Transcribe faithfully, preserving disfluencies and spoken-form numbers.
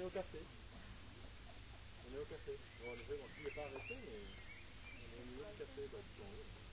au café. On est au café. Bon, en effet, bon, il n'est pas arrêté, mais on est au niveau du café. Donc, bon,